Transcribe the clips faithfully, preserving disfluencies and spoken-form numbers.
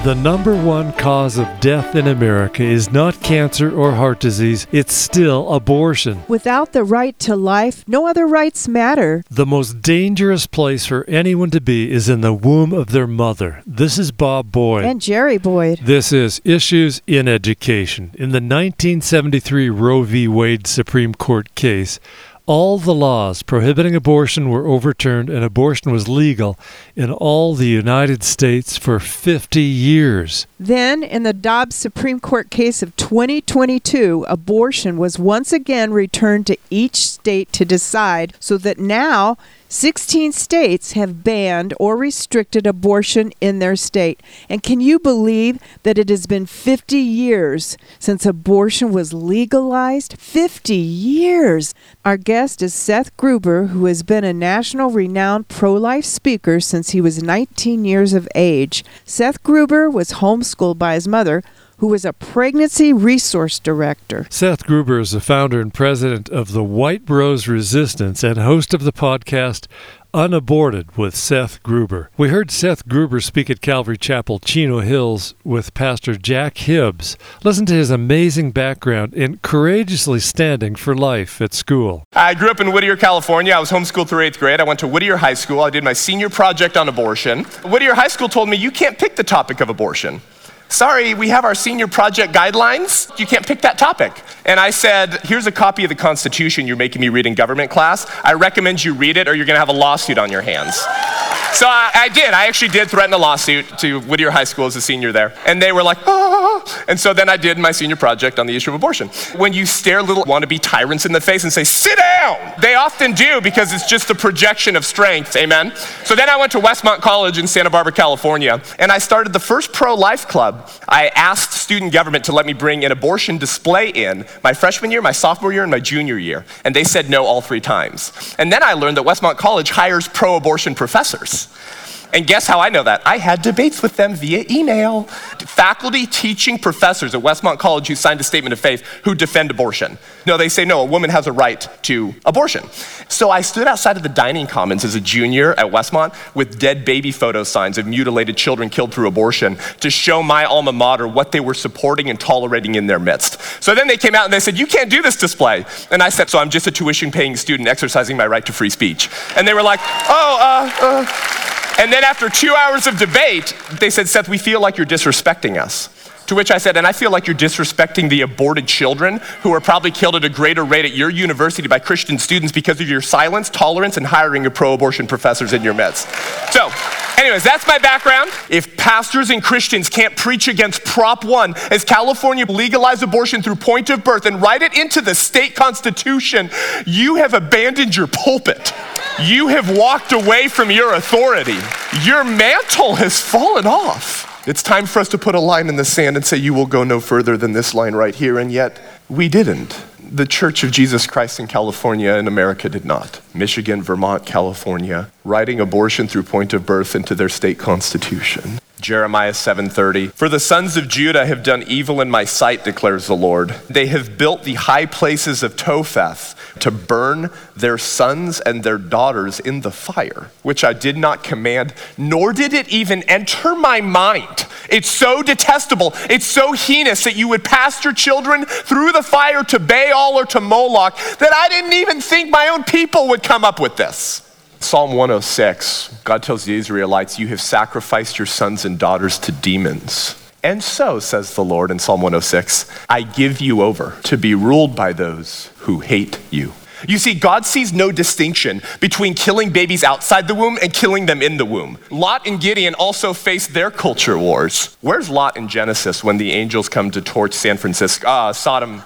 The number one cause of death in America is not cancer or heart disease, it's still abortion. Without the right to life, no other rights matter. The most dangerous place for anyone to be is in the womb of their mother. This is Bob Boyd. And Jerry Boyd. This is Issues in Education. In the nineteen seventy-three Roe v. Wade Supreme Court case, all the laws prohibiting abortion were overturned and abortion was legal in all the United States for fifty years. Then, in the Dobbs Supreme Court case of twenty twenty-two, abortion was once again returned to each state to decide, so that now sixteen states have banned or restricted abortion in their state. And can you believe that it has been fifty years since abortion was legalized? fifty years! Our guest is Seth Gruber, who has been a national renowned pro-life speaker since he was nineteen years of age. Seth Gruber was homeschooled by his mother, who was a pregnancy resource director. Seth Gruber is the founder and president of the White Bros Resistance and host of the podcast Unaborted with Seth Gruber. We heard Seth Gruber speak at Calvary Chapel, Chino Hills, with Pastor Jack Hibbs. Listen to his amazing background in courageously standing for life at school. I grew up in Whittier, California. I was homeschooled through eighth grade. I went to Whittier High School. I did my senior project on abortion. Whittier High School told me, you can't pick the topic of abortion. Sorry, we have our senior project guidelines. You can't pick that topic. And I said, here's a copy of the Constitution you're making me read in government class. I recommend you read it or you're gonna have a lawsuit on your hands. So I, I did, I actually did threaten a lawsuit to Whittier High School as a senior there. And they were like, ah. And so then I did my senior project on the issue of abortion. When you stare little wannabe tyrants in the face and say, sit down, they often do because it's just a projection of strength, amen? So then I went to Westmont College in Santa Barbara, California, and I started the first pro-life club. I asked student government to let me bring an abortion display in my freshman year, my sophomore year, and my junior year. And they said no all three times. And then I learned that Westmont College hires pro-abortion professors. And guess how I know that? I had debates with them via email. Faculty, teaching professors at Westmont College who signed a statement of faith who defend abortion. No, they say, no, a woman has a right to abortion. So I stood outside of the dining commons as a junior at Westmont with dead baby photo signs of mutilated children killed through abortion to show my alma mater what they were supporting and tolerating in their midst. So then they came out and they said, you can't do this display. And I said, so I'm just a tuition-paying student exercising my right to free speech. And they were like, oh, uh, uh. And then after two hours of debate, they said, Seth, we feel like you're disrespecting us. To which I said, and I feel like you're disrespecting the aborted children who are probably killed at a greater rate at your university by Christian students because of your silence, tolerance, and hiring of pro-abortion professors in your midst. So, anyways, that's my background. If pastors and Christians can't preach against Prop one as California legalize abortion through point of birth and write it into the state constitution, you have abandoned your pulpit. You have walked away from your authority. Your mantle has fallen off. It's time for us to put a line in the sand and say, you will go no further than this line right here, and yet we didn't. The Church of Jesus Christ in California and America did not. Michigan, Vermont, California, writing abortion through point of birth into their state constitution. Jeremiah seven thirty, for the sons of Judah have done evil in my sight, declares the Lord. They have built the high places of Topheth to burn their sons and their daughters in the fire, which I did not command, nor did it even enter my mind. It's so detestable, it's so heinous that you would pass your children through the fire to Baal or to Moloch that I didn't even think my own people would come up with this. Psalm one oh six, God tells the Israelites, you have sacrificed your sons and daughters to demons. And so, says the Lord in Psalm one oh six, I give you over to be ruled by those who hate you. You see, God sees no distinction between killing babies outside the womb and killing them in the womb. Lot and Gideon also faced their culture wars. Where's Lot in Genesis when the angels come to torch San Francisco, uh, Sodom,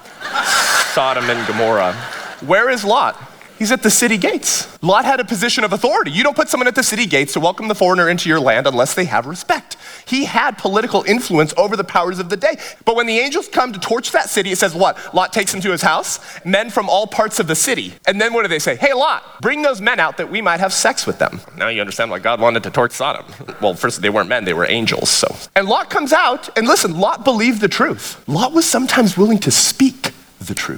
Sodom and Gomorrah? Where is Lot? He's at the city gates. Lot had a position of authority. You don't put someone at the city gates to welcome the foreigner into your land unless they have respect. He had political influence over the powers of the day. But when the angels come to torch that city, it says what? Lot takes him to his house, men from all parts of the city. And then what do they say? Hey, Lot, bring those men out that we might have sex with them. Now you understand why God wanted to torch Sodom. Well, first, they weren't men, they were angels, so. And Lot comes out, and listen, Lot believed the truth. Lot was sometimes willing to speak the truth.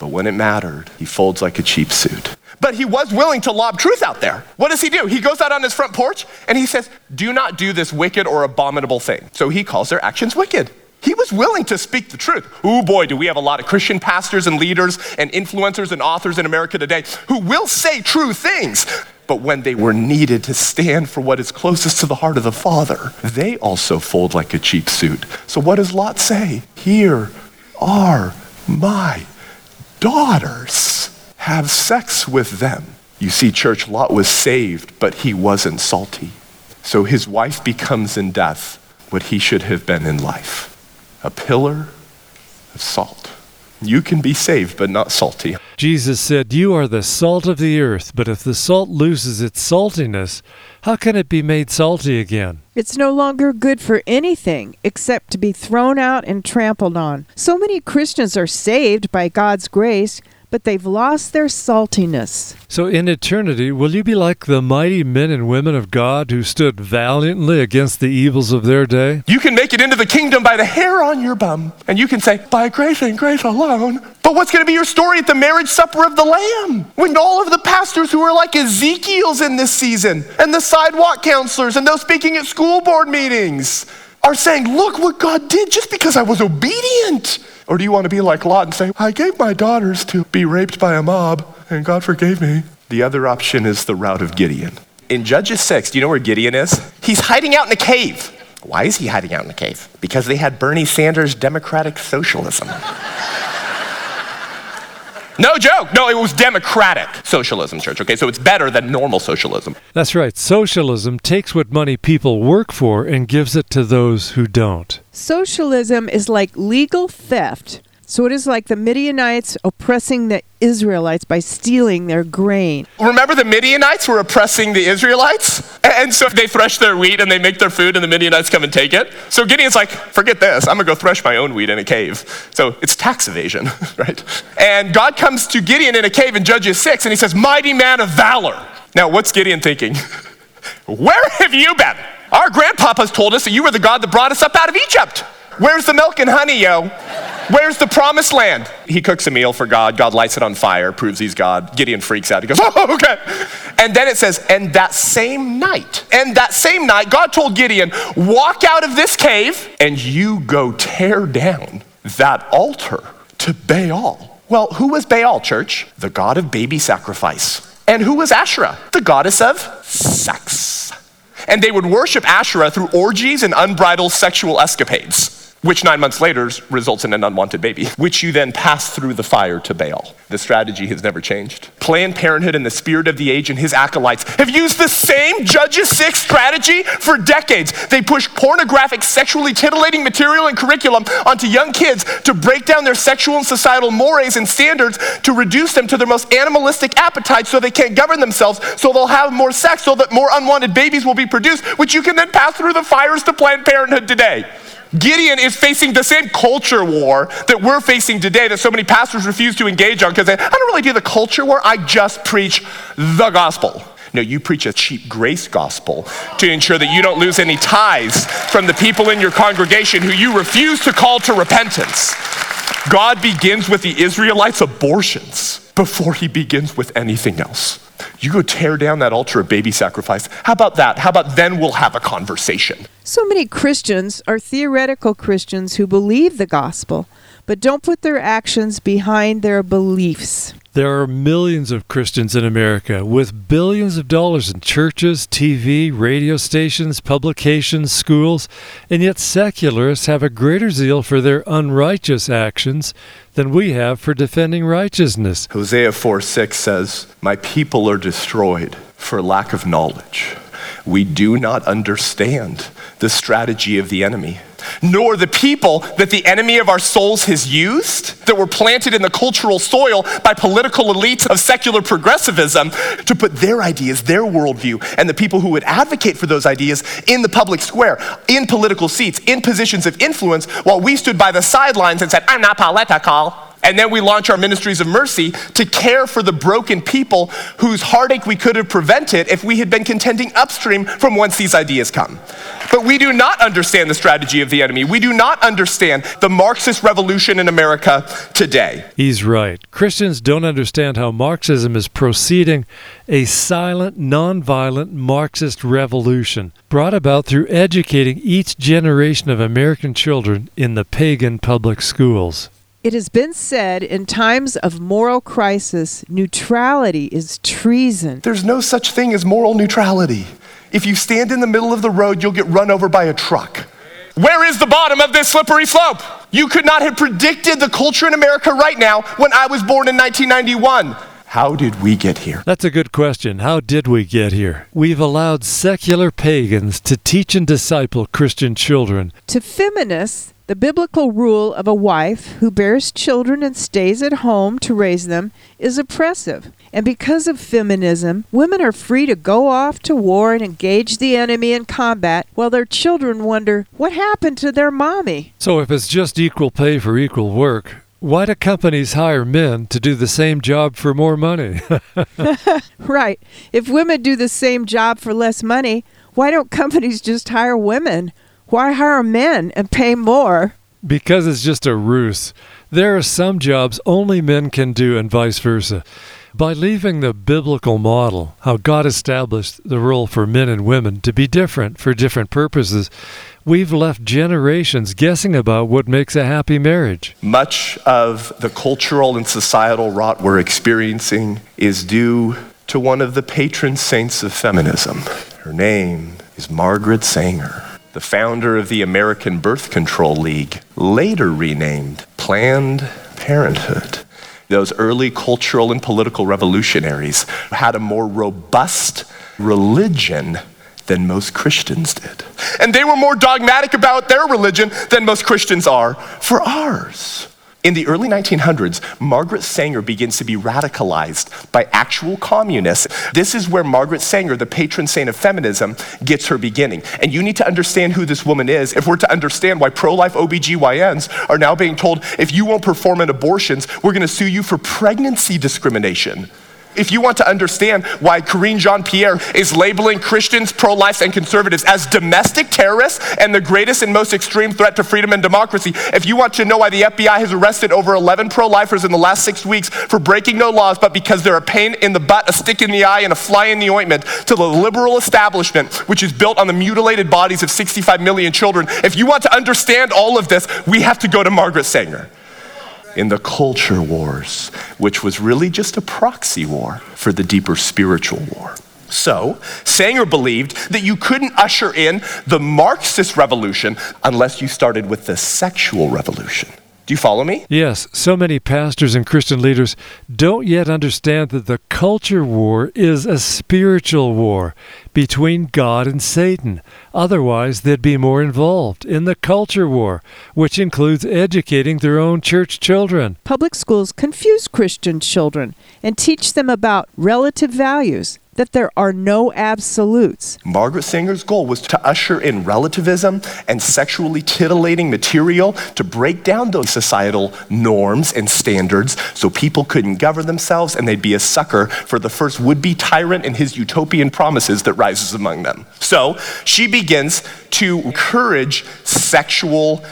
But when it mattered, he folds like a cheap suit. But he was willing to lob truth out there. What does he do? He goes out on his front porch and he says, do not do this wicked or abominable thing. So he calls their actions wicked. He was willing to speak the truth. Oh boy, do we have a lot of Christian pastors and leaders and influencers and authors in America today who will say true things. But when they were needed to stand for what is closest to the heart of the Father, they also fold like a cheap suit. So what does Lot say? Here are my daughters. Have sex with them. You see, church, Lot was saved, but he wasn't salty. So his wife becomes in death what he should have been in life. A pillar of salt. You can be saved, but not salty. Jesus said, you are the salt of the earth, but if the salt loses its saltiness, how can it be made salty again? It's no longer good for anything except to be thrown out and trampled on. So many Christians are saved by God's grace, but they've lost their saltiness. So in eternity, will you be like the mighty men and women of God who stood valiantly against the evils of their day? You can make it into the kingdom by the hair on your bum. And you can say, by grace and grace alone. But what's going to be your story at the marriage supper of the Lamb? When all of the pastors who are like Ezekiel's in this season, and the sidewalk counselors, and those speaking at school board meetings, are saying, look what God did just because I was obedient. Or do you want to be like Lot and say, I gave my daughters to be raped by a mob, and God forgave me? The other option is the route of Gideon. In Judges six, do you know where Gideon is? He's hiding out in a cave. Why is he hiding out in a cave? Because they had Bernie Sanders' democratic socialism. No joke. No, it was democratic socialism, church. Okay, so it's better than normal socialism. That's right. Socialism takes what money people work for and gives it to those who don't. Socialism is like legal theft. So it is like the Midianites oppressing the Israelites by stealing their grain. Remember the Midianites were oppressing the Israelites? And so they thresh their wheat and they make their food and the Midianites come and take it. So Gideon's like, forget this, I'm gonna go thresh my own wheat in a cave. So it's tax evasion, right? And God comes to Gideon in a cave in Judges six and he says, mighty man of valor. Now what's Gideon thinking? Where have you been? Our grandpapas told us that you were the God that brought us up out of Egypt. Where's the milk and honey, yo? Where's the promised land? He cooks a meal for God. God lights it on fire, proves he's God. Gideon freaks out. He goes, oh, okay. And then it says, and that same night, and that same night, God told Gideon, walk out of this cave and you go tear down that altar to Baal. Well, who was Baal, church? The god of baby sacrifice. And who was Asherah? The goddess of sex. And they would worship Asherah through orgies and unbridled sexual escapades, which nine months later results in an unwanted baby, which you then pass through the fire to Baal. The strategy has never changed. Planned Parenthood and the Spirit of the Age and his acolytes have used the same Judges six strategy for decades. They push pornographic, sexually titillating material and curriculum onto young kids to break down their sexual and societal mores and standards, to reduce them to their most animalistic appetites so they can't govern themselves, so they'll have more sex, so that more unwanted babies will be produced, which you can then pass through the fires to Planned Parenthood today. Gideon is facing the same culture war that we're facing today that so many pastors refuse to engage on because they, I don't really do the culture war, I just preach the gospel. No, you preach a cheap grace gospel to ensure that you don't lose any ties from the people in your congregation who you refuse to call to repentance. God begins with the Israelites' abortions before he begins with anything else. You go tear down that altar of baby sacrifice. How about that? How about then we'll have a conversation? So many Christians are theoretical Christians who believe the gospel, but don't put their actions behind their beliefs. There are millions of Christians in America with billions of dollars in churches, T V, radio stations, publications, schools, and yet secularists have a greater zeal for their unrighteous actions than we have for defending righteousness. Hosea four six says, my people are destroyed for lack of knowledge. We do not understand the strategy of the enemy, nor the people that the enemy of our souls has used, that were planted in the cultural soil by political elites of secular progressivism to put their ideas, their worldview, and the people who would advocate for those ideas in the public square, in political seats, in positions of influence, while we stood by the sidelines and said, I'm not political. And then we launch our ministries of mercy to care for the broken people whose heartache we could have prevented if we had been contending upstream from whence these ideas come. But we do not understand the strategy of the enemy. We do not understand the Marxist revolution in America today. He's right. Christians don't understand how Marxism is proceeding, a silent, nonviolent Marxist revolution brought about through educating each generation of American children in the pagan public schools. It has been said, in times of moral crisis, neutrality is treason. There's no such thing as moral neutrality. If you stand in the middle of the road, you'll get run over by a truck. Where is the bottom of this slippery slope? You could not have predicted the culture in America right now when I was born in nineteen ninety-one. How did we get here? That's a good question. How did we get here? We've allowed secular pagans to teach and disciple Christian children. To feminists, the biblical rule of a wife who bears children and stays at home to raise them is oppressive. And because of feminism, women are free to go off to war and engage the enemy in combat while their children wonder, what happened to their mommy? So if it's just equal pay for equal work, why do companies hire men to do the same job for more money? Right. If women do the same job for less money, why don't companies just hire women? Why hire men and pay more? Because it's just a ruse. There are some jobs only men can do and vice versa. By leaving the biblical model, how God established the role for men and women to be different for different purposes, we've left generations guessing about what makes a happy marriage. Much of the cultural and societal rot we're experiencing is due to one of the patron saints of feminism. Her name is Margaret Sanger, the founder of the American Birth Control League, later renamed Planned Parenthood. Those early cultural and political revolutionaries had a more robust religion than most Christians did. And they were more dogmatic about their religion than most Christians are for ours. In the early nineteen hundreds, Margaret Sanger begins to be radicalized by actual communists. This is where Margaret Sanger, the patron saint of feminism, gets her beginning. And you need to understand who this woman is if we're to understand why pro-life O B G Y Ns are now being told, if you won't perform in abortions, we're going to sue you for pregnancy discrimination. If you want to understand why Karine Jean-Pierre is labeling Christians, pro-life, and conservatives as domestic terrorists and the greatest and most extreme threat to freedom and democracy, if you want to know why the F B I has arrested over eleven pro-lifers in the last six weeks for breaking no laws, but because they're a pain in the butt, a stick in the eye, and a fly in the ointment to the liberal establishment, which is built on the mutilated bodies of sixty-five million children, if you want to understand all of this, we have to go to Margaret Sanger. In the culture wars, which was really just a proxy war for the deeper spiritual war. So, Sanger believed that you couldn't usher in the Marxist revolution unless you started with the sexual revolution. Do you follow me? Yes, so many pastors and Christian leaders don't yet understand that the culture war is a spiritual war between God and Satan. Otherwise, they'd be more involved in the culture war, which includes educating their own church children. Public schools confuse Christian children and teach them about relative values, that there are no absolutes. Margaret Sanger's goal was to usher in relativism and sexually titillating material to break down those societal norms and standards so people couldn't govern themselves and they'd be a sucker for the first would-be tyrant and his utopian promises that rises among them. So she begins to encourage sexual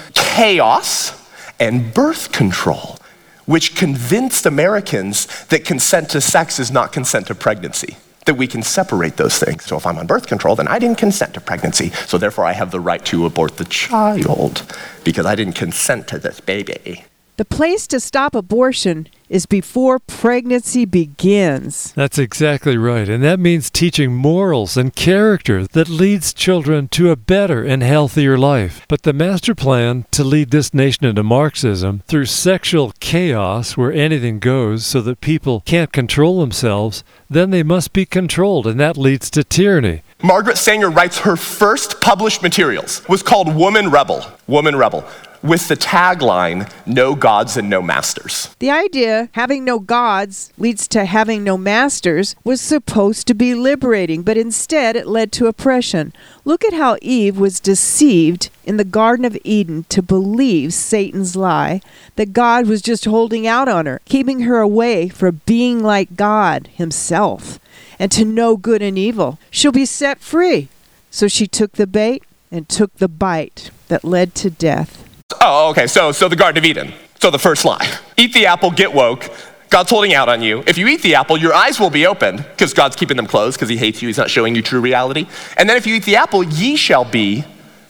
chaos and birth control, which convinced Americans that consent to sex is not consent to pregnancy. That we can separate those things. So if I'm on birth control, then I didn't consent to pregnancy. So therefore I have the right to abort the child because I didn't consent to this baby. The place to stop abortion is before pregnancy begins. That's exactly right. And that means teaching morals and character that leads children to a better and healthier life. But the master plan to lead this nation into Marxism through sexual chaos where anything goes so that people can't control themselves, then they must be controlled, and that leads to tyranny. Margaret Sanger writes her first published materials was called Woman Rebel, Woman Rebel, with the tagline, no gods and no masters. The idea, having no gods leads to having no masters, was supposed to be liberating, but instead it led to oppression. Look at how Eve was deceived in the Garden of Eden to believe Satan's lie, that God was just holding out on her, keeping her away from being like God himself, and to know good and evil. She'll be set free. So she took the bait and took the bite that led to death. Oh, okay, so so the Garden of Eden. So the first lie. Eat the apple, get woke. God's holding out on you. If you eat the apple, your eyes will be opened, because God's keeping them closed, because he hates you, he's not showing you true reality. And then if you eat the apple, ye shall be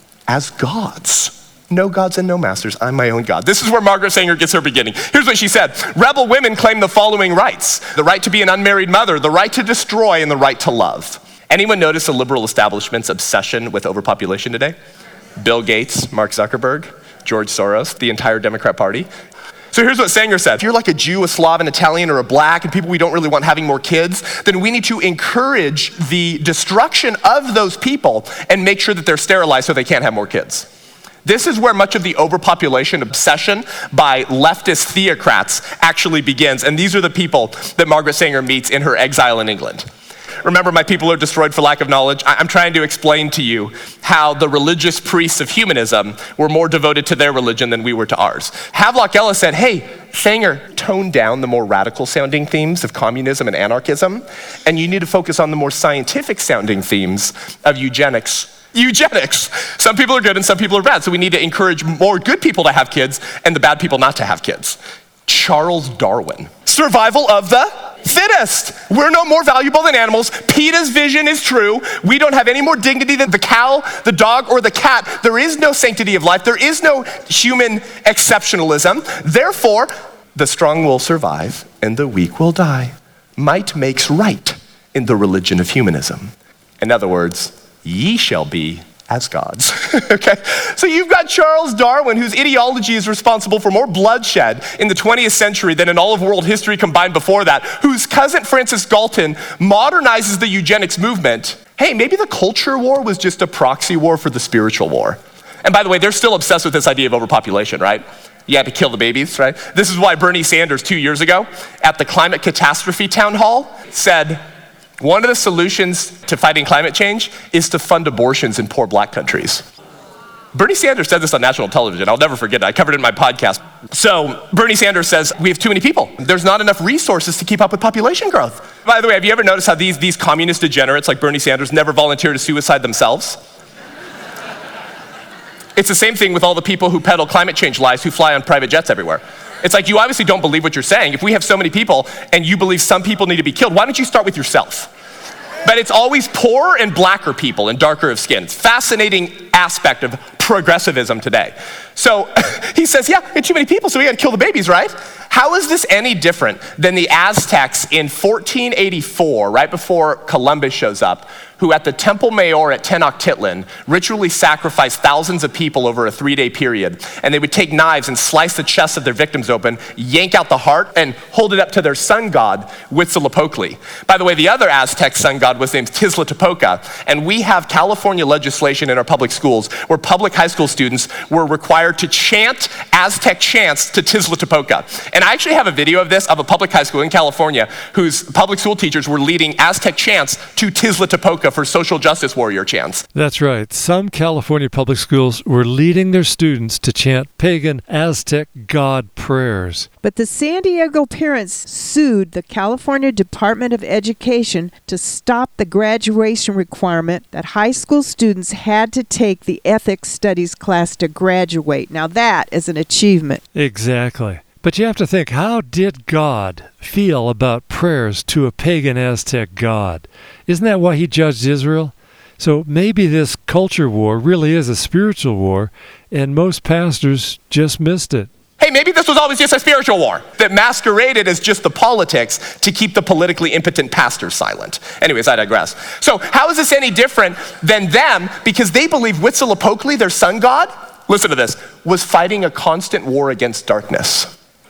as gods. No gods and no masters, I'm my own God. This is where Margaret Sanger gets her beginning. Here's what she said. Rebel women claim the following rights: the right to be an unmarried mother, the right to destroy, and the right to love. Anyone notice the liberal establishment's obsession with overpopulation today? Bill Gates, Mark Zuckerberg, George Soros, the entire Democrat Party. So here's what Sanger said. If you're like a Jew, a Slav, an Italian, or a black, and people we don't really want having more kids, then we need to encourage the destruction of those people and make sure that they're sterilized so they can't have more kids. This is where much of the overpopulation obsession by leftist theocrats actually begins, and these are the people that Margaret Sanger meets in her exile in England. Remember, my people are destroyed for lack of knowledge. I'm trying to explain to you how the religious priests of humanism were more devoted to their religion than we were to ours. Havelock Ellis said, hey, Sanger, tone down the more radical sounding themes of communism and anarchism, and you need to focus on the more scientific sounding themes of eugenics. Eugenics. Some people are good and some people are bad, so we need to encourage more good people to have kids and the bad people not to have kids. Charles Darwin. Survival of the fittest. We're no more valuable than animals. PETA's vision is true. We don't have any more dignity than the cow, the dog, or the cat. There is no sanctity of life. There is no human exceptionalism. Therefore, the strong will survive and the weak will die. Might makes right in the religion of humanism. In other words, ye shall be as gods. Okay? So you've got Charles Darwin, whose ideology is responsible for more bloodshed in the twentieth century than in all of world history combined before that, whose cousin Francis Galton modernizes the eugenics movement. Hey, maybe the culture war was just a proxy war for the spiritual war. And by the way, they're still obsessed with this idea of overpopulation, right? You had to kill the babies, right? This is why Bernie Sanders two years ago at the climate catastrophe town hall said, one of the solutions to fighting climate change is to fund abortions in poor black countries. Bernie Sanders said this on national television. I'll never forget it. I covered it in my podcast. So Bernie Sanders says, we have too many people. There's not enough resources to keep up with population growth. By the way, have you ever noticed how these, these communist degenerates like Bernie Sanders never volunteer to suicide themselves? It's the same thing with all the people who peddle climate change lies who fly on private jets everywhere. It's like, you obviously don't believe what you're saying. If we have so many people and you believe some people need to be killed, why don't you start with yourself? But it's always poorer and blacker people and darker of skin. It's a fascinating aspect of progressivism today. So he says, yeah, we have too many people, so we gotta kill the babies, right? How is this any different than the Aztecs in fourteen eighty-four, right before Columbus shows up, who at the Temple Mayor at Tenochtitlan ritually sacrificed thousands of people over a three-day period, and they would take knives and slice the chests of their victims open, yank out the heart, and hold it up to their sun god, Huitzilopochtli. By the way, the other Aztec sun god was named Tezcatlipoca, and we have California legislation in our public schools where public high school students were required to chant Aztec chants to Tezcatlipoca. And I actually have a video of this of a public high school in California whose public school teachers were leading Aztec chants to Tezcatlipoca for social justice warrior chants. That's right. Some California public schools were leading their students to chant pagan Aztec god prayers. But the San Diego parents sued the California Department of Education to stop the graduation requirement that high school students had to take the ethics studies class to graduate. Now that is an achievement. Exactly. But you have to think, how did God feel about prayers to a pagan Aztec god? Isn't that why he judged Israel? So maybe this culture war really is a spiritual war, and most pastors just missed it. Hey, maybe this was always just a spiritual war that masqueraded as just the politics to keep the politically impotent pastors silent. Anyways, I digress. So how is this any different than them? Because they believe Huitzilopochtli, their sun god, listen to this, was fighting a constant war against darkness.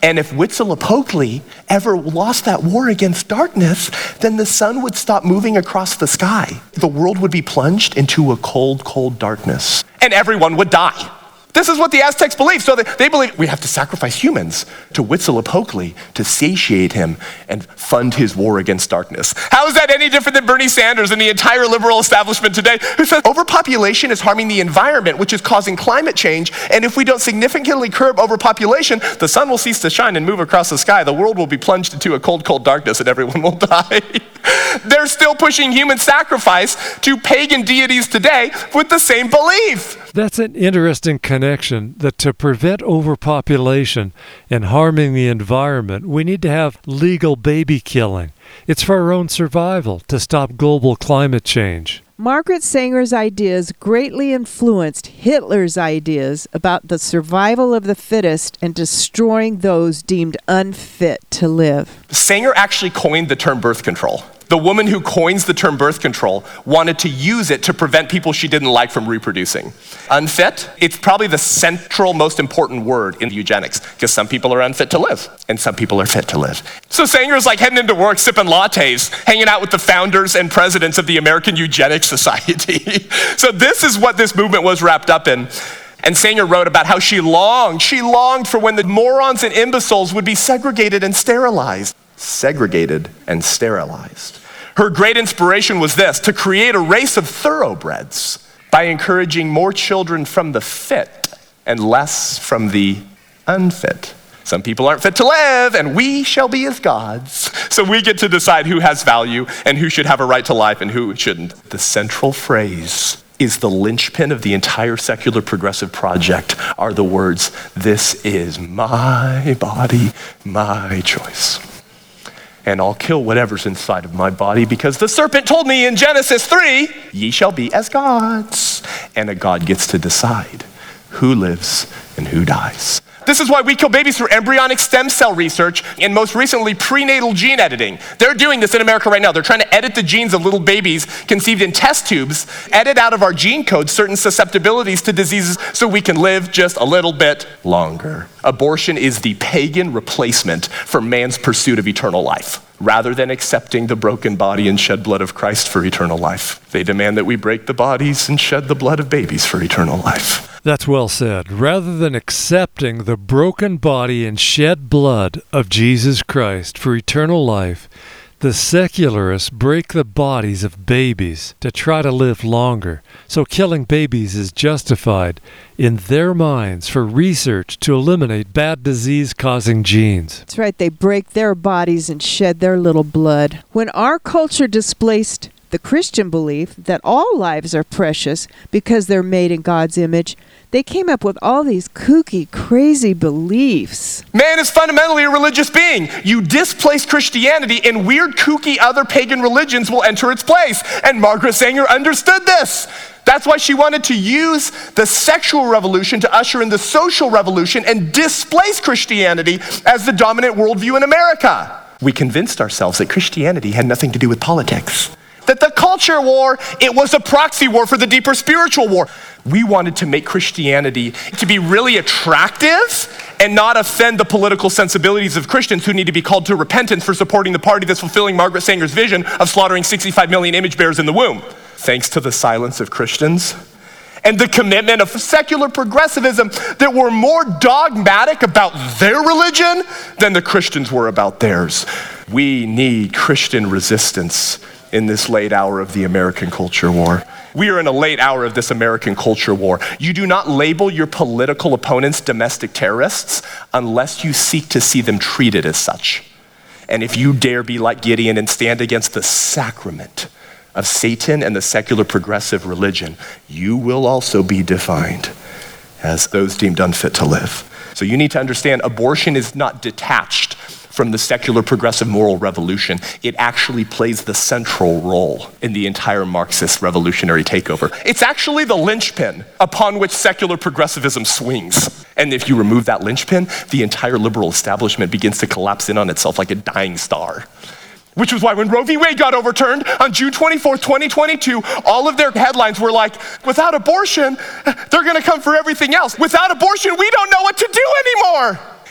And if Huitzilopochtli ever lost that war against darkness, then the sun would stop moving across the sky. The world would be plunged into a cold, cold darkness, and everyone would die. This is what the Aztecs believe. So they, they believe we have to sacrifice humans to Huitzilopochtli to satiate him and fund his war against darkness. How is that any different than Bernie Sanders and the entire liberal establishment today, who says overpopulation is harming the environment, which is causing climate change, and if we don't significantly curb overpopulation, the sun will cease to shine and move across the sky. The world will be plunged into a cold, cold darkness and everyone will die. They're still pushing human sacrifice to pagan deities today with the same belief. That's an interesting connection, that to prevent overpopulation and harming the environment, we need to have legal baby killing. It's for our own survival to stop global climate change. Margaret Sanger's ideas greatly influenced Hitler's ideas about the survival of the fittest and destroying those deemed unfit to live. Sanger actually coined the term birth control. The woman who coins the term birth control wanted to use it to prevent people she didn't like from reproducing. Unfit, it's probably the central, most important word in eugenics, because some people are unfit to live, and some people are fit to live. So Sanger's like heading into work, sipping lattes, hanging out with the founders and presidents of the American Eugenics Society. So this is what this movement was wrapped up in. And Sanger wrote about how she longed, she longed for when the morons and imbeciles would be segregated and sterilized. Segregated and sterilized. Her great inspiration was this: to create a race of thoroughbreds by encouraging more children from the fit and less from the unfit. Some people aren't fit to live, and we shall be as gods. So we get to decide who has value and who should have a right to life and who shouldn't. The central phrase is the linchpin of the entire secular progressive project, are the words, "This is my body, my choice. And I'll kill whatever's inside of my body because the serpent told me in Genesis three, ye shall be as gods." And a God gets to decide who lives and who dies. This is why we kill babies through embryonic stem cell research and most recently prenatal gene editing. They're doing this in America right now. They're trying to edit the genes of little babies conceived in test tubes, edit out of our gene code certain susceptibilities to diseases so we can live just a little bit longer. Abortion is the pagan replacement for man's pursuit of eternal life. Rather than accepting the broken body and shed blood of Christ for eternal life, they demand that we break the bodies and shed the blood of babies for eternal life. That's well said. Rather than accepting the broken body and shed blood of Jesus Christ for eternal life, the secularists break the bodies of babies to try to live longer. So killing babies is justified in their minds for research to eliminate bad disease-causing genes. That's right. They break their bodies and shed their little blood. When our culture displaced the Christian belief that all lives are precious because they're made in God's image, they came up with all these kooky, crazy beliefs. Man is fundamentally a religious being. You displace Christianity and weird, kooky other pagan religions will enter its place. And Margaret Sanger understood this. That's why she wanted to use the sexual revolution to usher in the social revolution and displace Christianity as the dominant worldview in America. We convinced ourselves that Christianity had nothing to do with politics. That the culture war, it was a proxy war for the deeper spiritual war. We wanted to make Christianity to be really attractive and not offend the political sensibilities of Christians who need to be called to repentance for supporting the party that's fulfilling Margaret Sanger's vision of slaughtering sixty-five million image bearers in the womb. Thanks to the silence of Christians and the commitment of secular progressivism that were more dogmatic about their religion than the Christians were about theirs. We need Christian resistance in this late hour of the American culture war. We are in a late hour of this American culture war. You do not label your political opponents domestic terrorists unless you seek to see them treated as such. And if you dare be like Gideon and stand against the sacrament of Satan and the secular progressive religion, you will also be defined as those deemed unfit to live. So you need to understand abortion is not detached from the secular progressive moral revolution. It actually plays the central role in the entire Marxist revolutionary takeover. It's actually the linchpin upon which secular progressivism swings. And if you remove that linchpin, the entire liberal establishment begins to collapse in on itself like a dying star. Which was why when Roe v. Wade got overturned on June twenty-fourth, twenty twenty-two, all of their headlines were like, without abortion, they're gonna come for everything else. Without abortion, we don't know what to do anymore.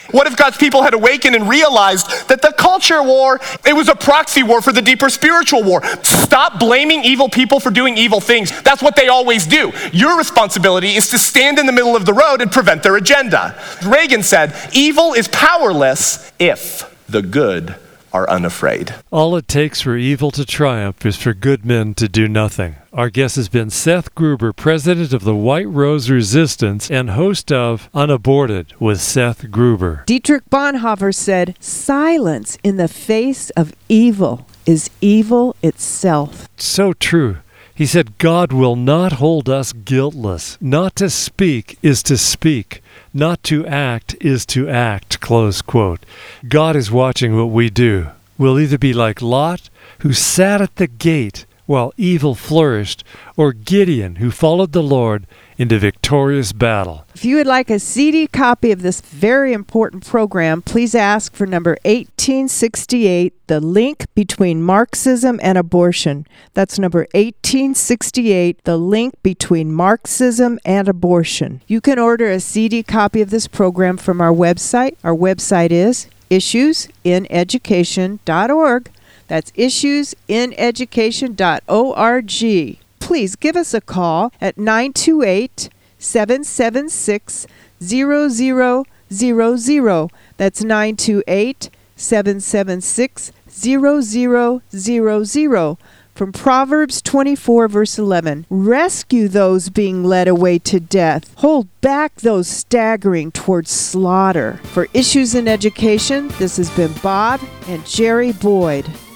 What if God's people had awakened and realized that the culture war, it was a proxy war for the deeper spiritual war? Stop blaming evil people for doing evil things. That's what they always do. Your responsibility is to stand in the middle of the road and prevent their agenda. Reagan said, evil is powerless if the good are unafraid. All it takes for evil to triumph is for good men to do nothing. Our guest has been Seth Gruber, president of the White Rose Resistance and host of Unaborted with Seth Gruber. Dietrich Bonhoeffer said, silence in the face of evil is evil itself. So true. He said, God will not hold us guiltless. Not to speak is to speak. Not to act is to act, close quote. God is watching what we do. We'll either be like Lot, who sat at the gate while evil flourished, or Gideon, who followed the Lord into victorious battle. If you would like a C D copy of this very important program, please ask for number eighteen sixty-eight, The Link Between Marxism and Abortion. That's number eighteen sixty-eight, The Link Between Marxism and Abortion. You can order a C D copy of this program from our website. Our website is issues in education dot org. That's issues in education dot org. Please give us a call at nine two eight, seven seven six, zero zero zero zero. That's nine two eight, seven seven six, zero zero zero zero. From Proverbs twenty-four, verse eleven, rescue those being led away to death. Hold back those staggering towards slaughter. For Issues in Education, this has been Bob and Jerry Boyd.